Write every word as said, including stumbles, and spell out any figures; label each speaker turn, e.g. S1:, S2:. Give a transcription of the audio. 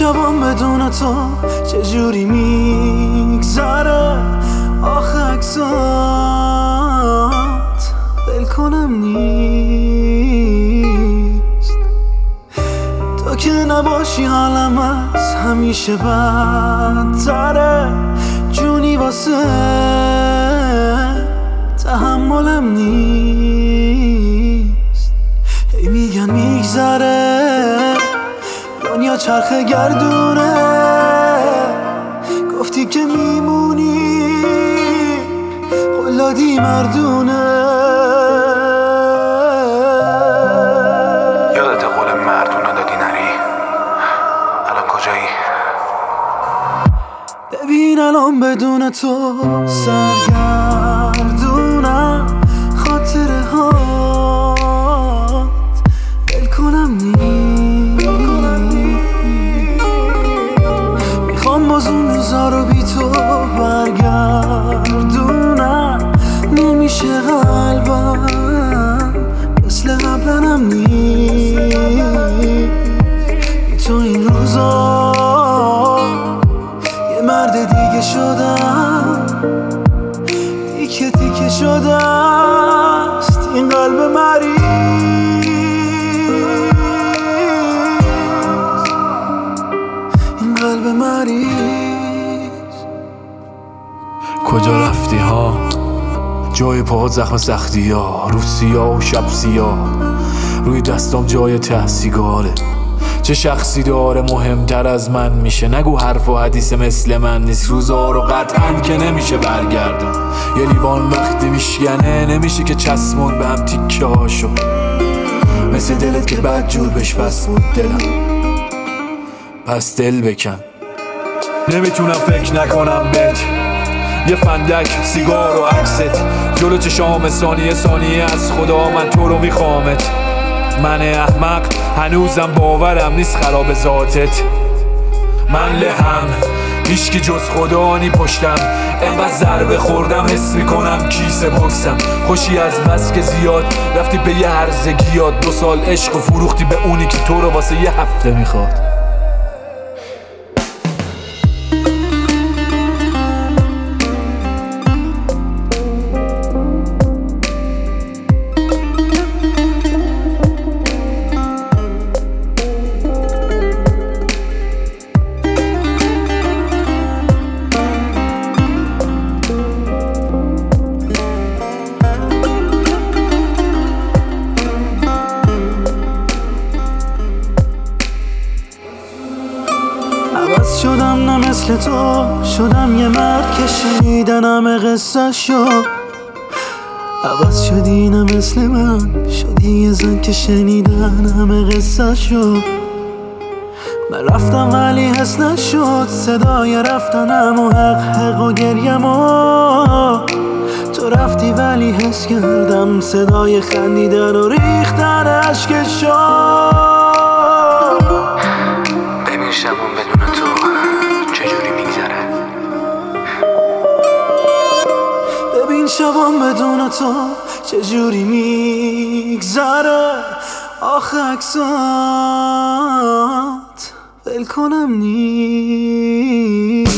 S1: شبام بدون تو چجوری میگذره، آخه عکسات ول کنم نیست. تو که نباشی حالم از همیشه بدتره، جونی واسه تحملم نیست. هی میگن میگذره دنیا چرخه گردونه، گفتی که میمونی قلادی مردونه.
S2: یادت قول مردونه دادی نری، الان کجایی؟
S1: ببین الان بدون تو سرگردونم، خاطره هات دل کنم نیست. میخوام باز اون روزا رو بی تو برگردونم، نمیشه قلبم مثل قبلنم نیست. بی تو این روزا یه مرد دیگه شدم، تیکه تیکه شده است این قلب مریض. این قلب مریض.
S3: کجا رفتی ها؟ جای پاهات زخم سختی ها، رو سیاه و شب سیاه، روی دستام جای ته سیگاره. چه شخصی داره مهمتر از من میشه؟ نگو حرف و حدیث مثل من نیست. روزا رو قطعاً که نمیشه برگردم، یه لیوان وقتی میشکنه نمیشه که چسبون به هم تیکه هاشو، مثل دلت که بد جور بش بس بود دلم، پس دل بکن. نمیتونم فکر نکنم بهت، یه فندک سیگار و عکست جلو چشام، ثانیه ثانیه از خدا من تو رو میخوامت. من احمق هنوزم باورم نیست خراب ذاتت. من لهم هیچکی جز خدا نی پشتم، انقدر ضربه خوردم حس میکنم کیسه بکسم. خوشی از بس که زیاد رفتی به یه هرزگیات، دو سال عشق و فروختی به اونی که تو رو واسه یه هفته میخواد.
S1: عوض شدم نه مثل تو، شدم یه مرد که شنیدن همه قصه شد. عوض شدی نه مثل من، شدی یه زن که شنیدن همه قصه شد. من رفتم ولی حس نشد صدای رفتنم و حق حق و گریم و تو رفتی ولی حس کردم صدای خندیدن و ریختن عشق شد.
S2: ببین شبام بدون تو چجوری میگذره.
S1: ببین شبام بدون تو چجوری میگذره، آخه عکسات ول کنم نیست.